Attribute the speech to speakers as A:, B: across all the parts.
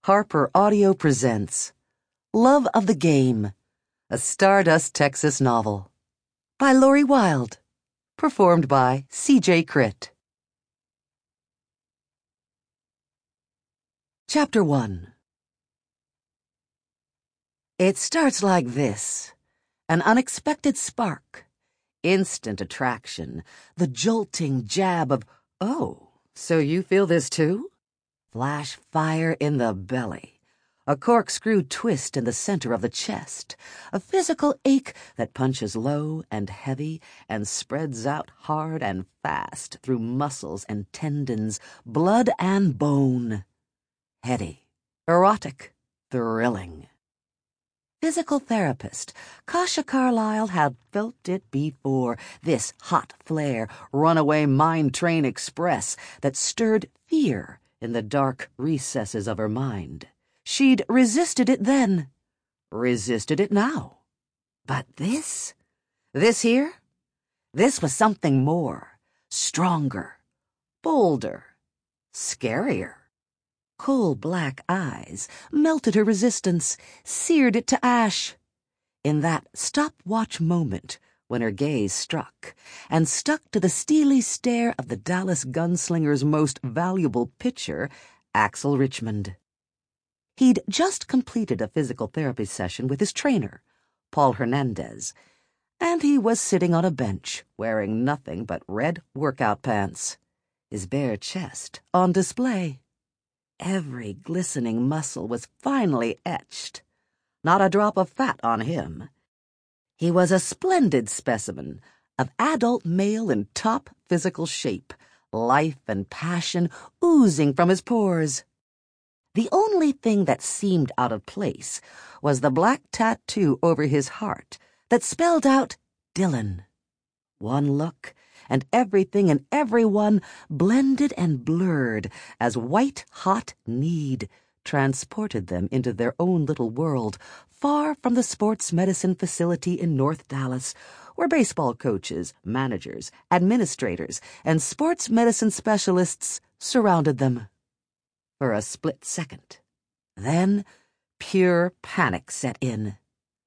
A: Harper Audio presents Love of the Game, a Stardust, Texas novel by Lori Wilde, performed by C.J. Critt. Chapter 1. It starts like this: an unexpected spark, instant attraction, the jolting jab of, "Oh, so you feel this too?" Flash fire in the belly, a corkscrew twist in the center of the chest, a physical ache that punches low and heavy and spreads out hard and fast through muscles and tendons, blood and bone. Heady, erotic, thrilling. Physical therapist Kasha Carlisle had felt it before, this hot flare, runaway mind train express that stirred fear in the dark recesses of her mind. She'd resisted it then, resisted it now. But this here? This was something more, stronger, bolder, scarier. Coal-black eyes melted her resistance, seared it to ash. In that stopwatch moment, when her gaze struck, and stuck to the steely stare of the Dallas gunslinger's most valuable pitcher, Axel Richmond. He'd just completed a physical therapy session with his trainer, Paul Hernandez, and he was sitting on a bench, wearing nothing but red workout pants, his bare chest on display. Every glistening muscle was finely etched. Not a drop of fat on him. He was a splendid specimen of adult male in top physical shape, life and passion oozing from his pores. The only thing that seemed out of place was the black tattoo over his heart that spelled out Dylan. One look, and everything and everyone blended and blurred as white-hot need transported them into their own little world, far from the sports medicine facility in North Dallas, where baseball coaches, managers, administrators, and sports medicine specialists surrounded them. For a split second. Then, pure panic set in.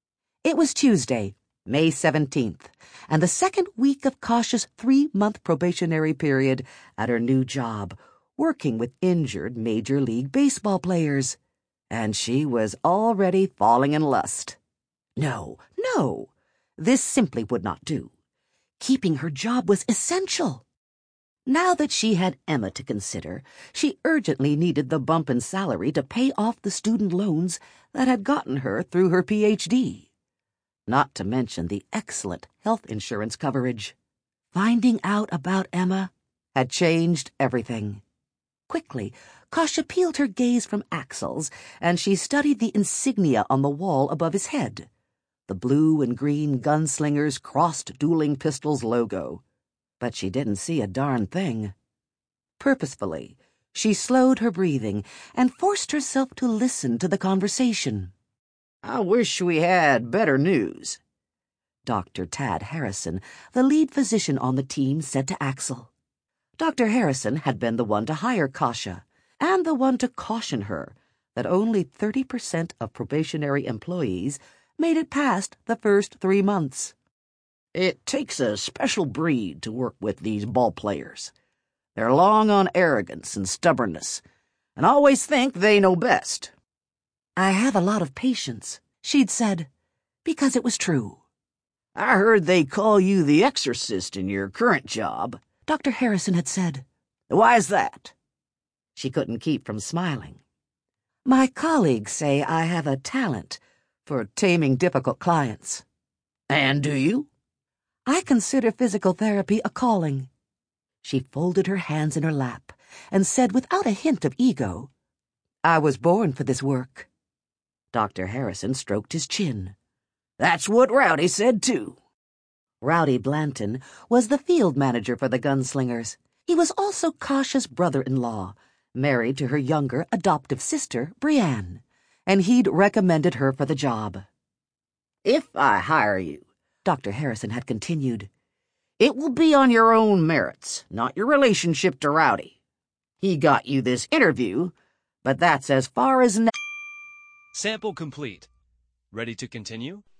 A: It was Tuesday, May 17th, and the second week of Kasha's 3-month probationary period at her new job, working with injured Major League Baseball players. And she was already falling in lust. No, this simply would not do. Keeping her job was essential. Now that she had Emma to consider, she urgently needed the bump in salary to pay off the student loans that had gotten her through her Ph.D., not to mention the excellent health insurance coverage. Finding out about Emma had changed everything. Quickly, Kasha peeled her gaze from Axel's, and she studied the insignia on the wall above his head, the blue and green Gunslinger's crossed dueling pistols logo. But she didn't see a darn thing. Purposefully, she slowed her breathing and forced herself to listen to the conversation. "I wish we had better news," Dr. Tad Harrison, the lead physician on the team, said to Axel. Dr. Harrison had been the one to hire Kasha, and the one to caution her that only 30% of probationary employees made it past the first 3 months. "It takes a special breed to work with these ball players. They're long on arrogance and stubbornness, and always think they know best." "I have a lot of patience," she'd said, because it was true. "I heard they call you the exorcist in your current job," Dr. Harrison had said. "Why's that?" She couldn't keep from smiling. "My colleagues say I have a talent for taming difficult clients." "And do you?" "I consider physical therapy a calling." She folded her hands in her lap and said without a hint of ego, "I was born for this work." Dr. Harrison stroked his chin. "That's what Rowdy said, too." Rowdy Blanton was the field manager for the Gunslingers. He was also Kasha's brother-in-law, married to her younger adoptive sister, Brianne, and he'd recommended her for the job. "If I hire you," Dr. Harrison had continued, "it will be on your own merits, not your relationship to Rowdy. He got you this interview, but that's as far as
B: Sample complete. Ready to continue?